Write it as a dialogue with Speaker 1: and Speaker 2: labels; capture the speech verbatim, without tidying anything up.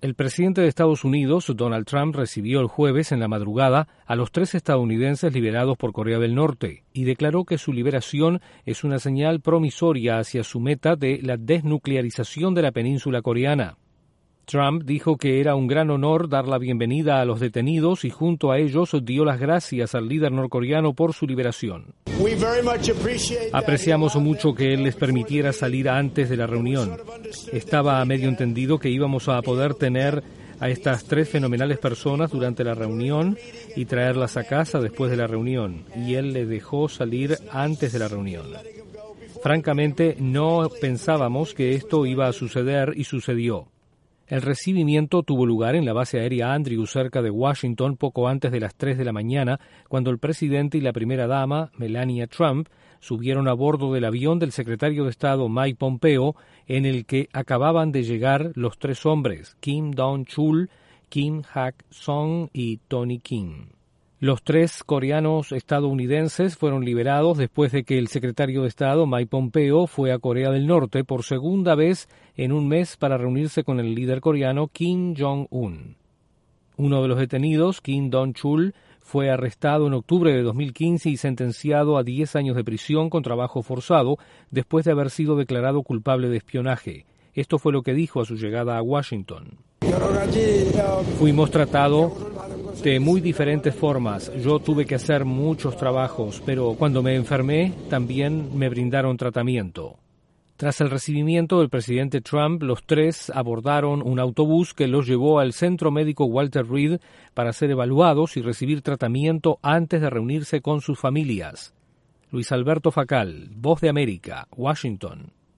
Speaker 1: El presidente de Estados Unidos, Donald Trump, recibió el jueves en la madrugada a los tres estadounidenses liberados por Corea del Norte y declaró que su liberación es una señal promisoria hacia su meta de la desnuclearización de la península coreana. Trump dijo que era un gran honor dar la bienvenida a los detenidos y junto a ellos dio las gracias al líder norcoreano por su liberación. Apreciamos mucho que él les permitiera salir antes de la reunión. Estaba medio entendido que íbamos a poder tener a estas tres fenomenales personas durante la reunión y traerlas a casa después de la reunión, y él les dejó salir antes de la reunión. Francamente, no pensábamos que esto iba a suceder y sucedió. El recibimiento tuvo lugar en la base aérea Andrews, cerca de Washington, poco antes de las tres de la mañana, cuando el presidente y la primera dama, Melania Trump, subieron a bordo del avión del secretario de Estado Mike Pompeo, en el que acababan de llegar los tres hombres, Kim Dong-chul, Kim Hak-song y Tony Kim. Los tres coreanos estadounidenses fueron liberados después de que el secretario de Estado, Mike Pompeo, fue a Corea del Norte por segunda vez en un mes para reunirse con el líder coreano Kim Jong-un. Uno de los detenidos, Kim Dong-chul, fue arrestado en octubre de dos mil quince y sentenciado a diez años de prisión con trabajo forzado después de haber sido declarado culpable de espionaje. Esto fue lo que dijo a su llegada a Washington. Fuimos tratados de muy diferentes formas. Yo tuve que hacer muchos trabajos, pero cuando me enfermé también me brindaron tratamiento. Tras el recibimiento del presidente Trump, los tres abordaron un autobús que los llevó al Centro Médico Walter Reed para ser evaluados y recibir tratamiento antes de reunirse con sus familias. Luis Alberto Facal, Voz de América, Washington.